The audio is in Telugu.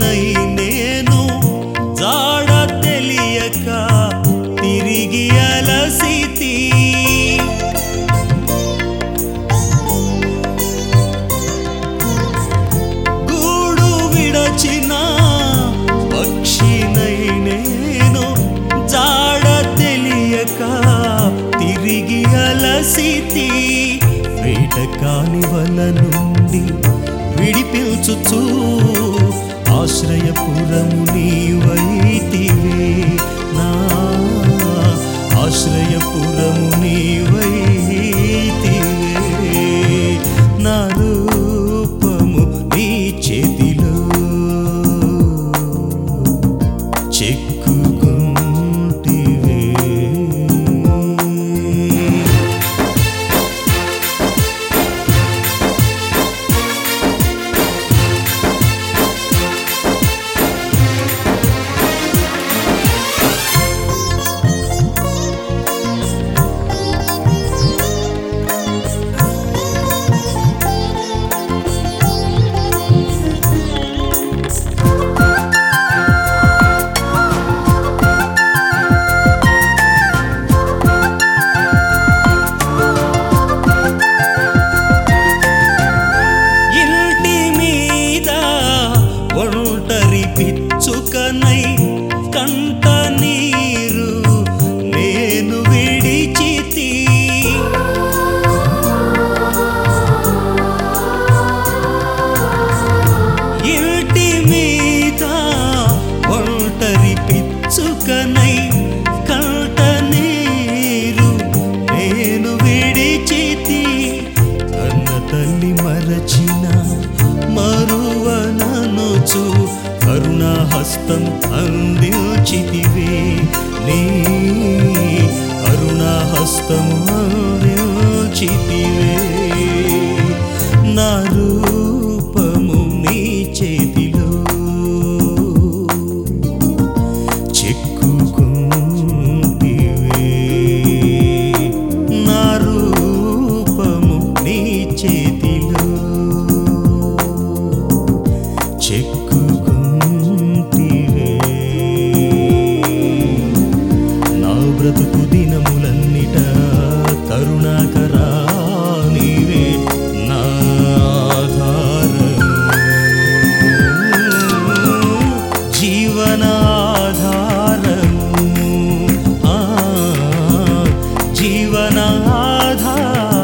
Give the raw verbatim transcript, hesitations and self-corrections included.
పక్షినై నేను జాడ తెలియక తిరిగి అలసితి గూడు విడచిన పక్షినై నేను జాడ తెలియక తిరిగి అలసితి వేటకాని వల నుండి విడిపించుచు ఆశ్రయపురము నీవైతివే నా ఆశ్రయపురము నీవైతివే నా రూపము నీ చేతిలో చెక్కుకుంటివే పిచ్చుకనై కంట నీరు నేను విడిచితి ఇంటి మీద ఒంటరి పిచ్చుకనై కంట నీరు నేను విడిచితి కన్న తల్లి మరచిన మరువననుచు కరుణాహస్తం అందించితివే నీ కరుణాహస్తం అందించితివే నా రూపము నీ చేతిలో చెక్కుకుంటివే నా రూపము నీ చేతిలో చెక్కుకుంటివే నా బ్రతుకు దినములన్నిట కరుణాకరా నీవే నా ఆధారము జీవనాధారము ఆ జీవనాధారము